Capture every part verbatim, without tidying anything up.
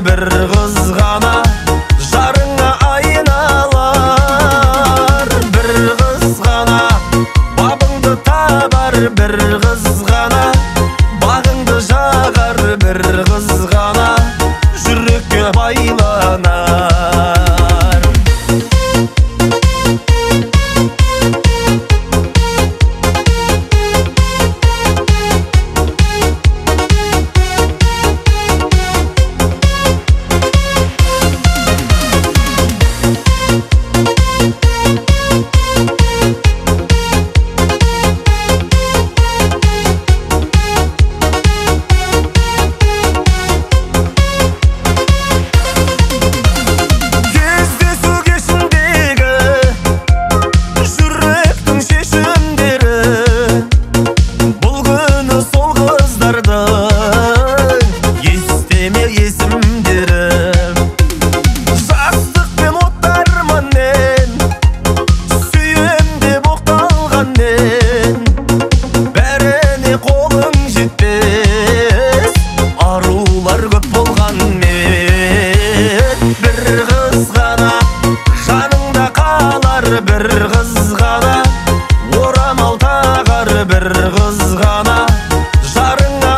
бір қыз ғана жарыңа айналар. Бір қыз ғана бабыңды табар, бір қыз ғана бағыңды жағар, бір қыз ғана жүрекке байланар. Бір қыз ғана орамал тағар, бір қыз ғана жарыңа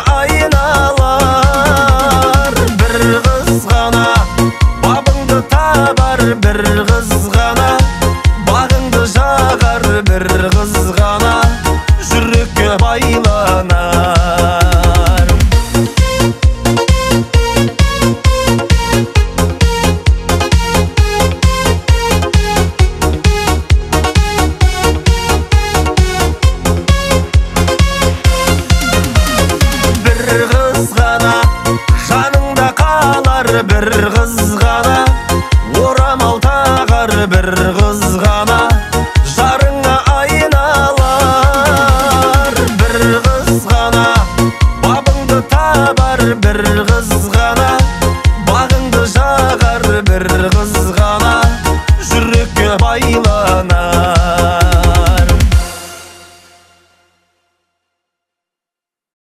айналар. Бір қыз ғана бабыңды табар, бір қыз ғана бағыңды жағар, бір қыз ғана жүрекке байланар. Бір қыз ғана орамал тағар, бір қыз ғана жарыңа айналар. Бір қыз ғана бабыңды табар, бір қыз ғана бағыңды жағар, бір қыз ғана жүрекке байланар.